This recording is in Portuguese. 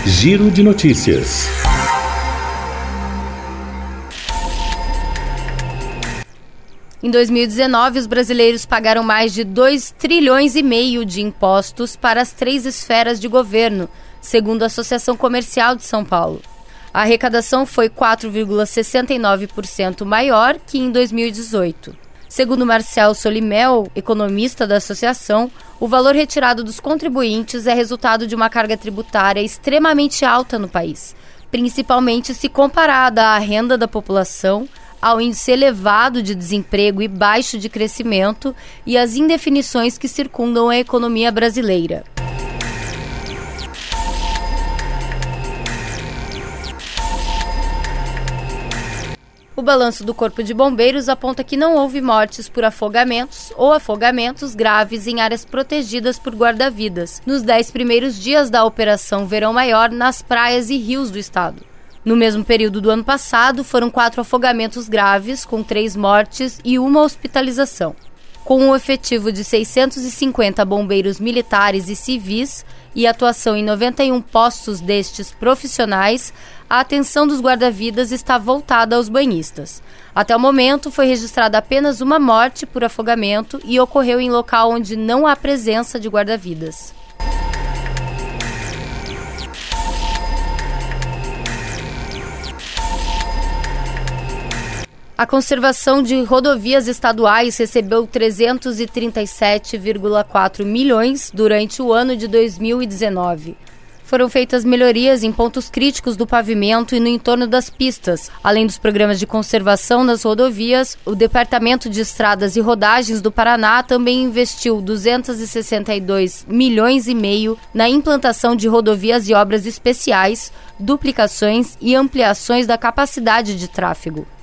Giro de Notícias. Em 2019, os brasileiros pagaram mais de 2,5 trilhões de impostos para as 3 esferas de governo, segundo a Associação Comercial de São Paulo. A arrecadação foi 4,69% maior que em 2018. Segundo Marcel Solimel, economista da associação, o valor retirado dos contribuintes é resultado de uma carga tributária extremamente alta no país, principalmente se comparada à renda da população, ao índice elevado de desemprego e baixo de crescimento e às indefinições que circundam a economia brasileira. O balanço do Corpo de Bombeiros aponta que não houve mortes por afogamentos ou afogamentos graves em áreas protegidas por guarda-vidas nos 10 primeiros dias da Operação Verão Maior nas praias e rios do estado. No mesmo período do ano passado, foram 4 afogamentos graves, com 3 mortes e 1 hospitalização. Com um efetivo de 650 bombeiros militares e civis e atuação em 91 postos destes profissionais, a atenção dos guarda-vidas está voltada aos banhistas. Até o momento, foi registrada apenas uma morte por afogamento e ocorreu em local onde não há presença de guarda-vidas. A conservação de rodovias estaduais recebeu 337,4 milhões durante o ano de 2019. Foram feitas melhorias em pontos críticos do pavimento e no entorno das pistas. Além dos programas de conservação das rodovias, o Departamento de Estradas e Rodagens do Paraná também investiu 262,5 milhões na implantação de rodovias e obras especiais, duplicações e ampliações da capacidade de tráfego.